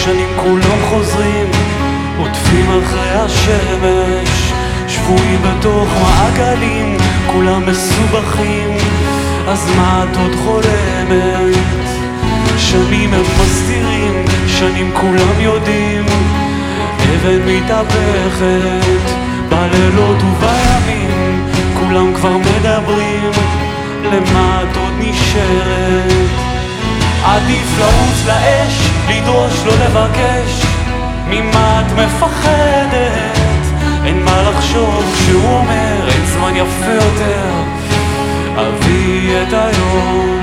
שנים כולם חוזרים, עוטפים אחרי השמש, שבויים בתוך מעגלים, כולם מסובכים, אז מה את עוד חולמת? שנים הם מסתירים, שנים כולם יודעים, אבן מתהפכת בלילות ובימים, כולם כבר מדברים, למה את עוד נשארת? עדיף לרוץ לאש, לדרוש לא לבקש, ממה את מפחדת? אין מה לחשוב כשהוא אומר, אין זמן יפה יותר, אביא את היום.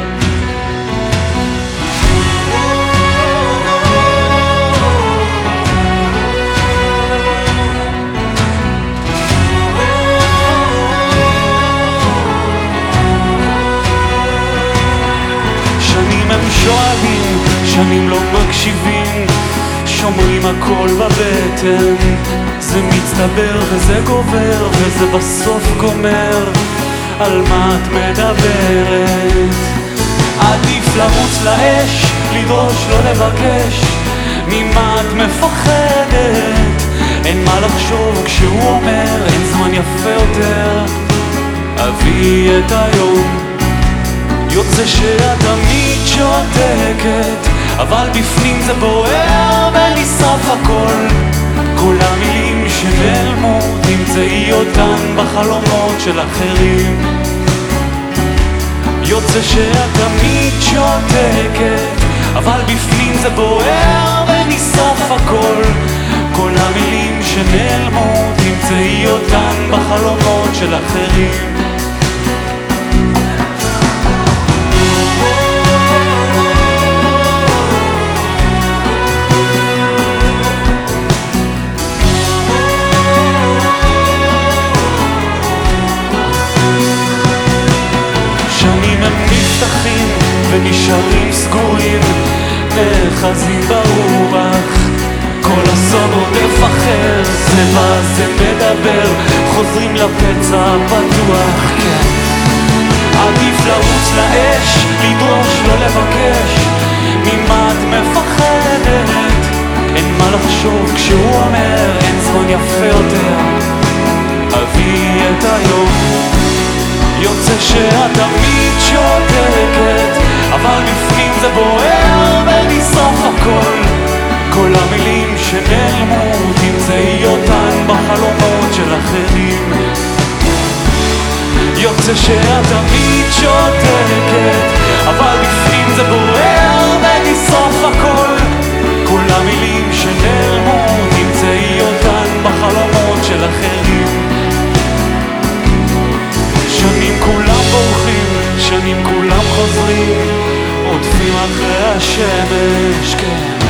שנים הם שואלים, שנים לא מקשיבים, שומרים הכל בבטן, זה מצטבר וזה גובר וזה בסוף גומר, על מה את מדברת? עדיף לרוץ לאש, לדרוש לא לבקש, ממה את מפחדת? אין מה לחשוב כשהוא אומר, אין זמן יפה יותר, אביא את היום. יוצא שאת תמיד שותקת, אבל בפנים זה בוער ונשרף הכל, כל המילים שנעלמו, תמצאי אותן בחלומות של אחרים. יוצא שאת תמיד שותקת, אבל בפנים זה בוער ונשרף הכל, כל המילים שנעלמו, תמצאי אותן בחלומות של אחרים. ונשארים סגורים, נאחזים ברוח, כל אסון עודף אחר, זה מה זה מדבר, חוזרים לפצע הפתוח, כן. עדיף לרוץ לאש, לדרוש לא לבקש, ממה את מפחדת? אין מה לחשוב כשהוא אומר, אין זמן יפה יותר, אביא את היום. יוצא שאת תמיד שותקת, אבל בפנים זה בוער ונשרף הכל, כל המילים שנעלמו, תמצאי אותן בחלומות של אחרים. יוצא שאת תמיד שותקת, אבל בפנים זה בוער ונשרף הכל, כל המילים שנעלמו, תמצאי אותן בחלומות של אחרים. שנים כולם בורחים, שנים כולם חוזרים, עוטפים אחרי השמש, כן.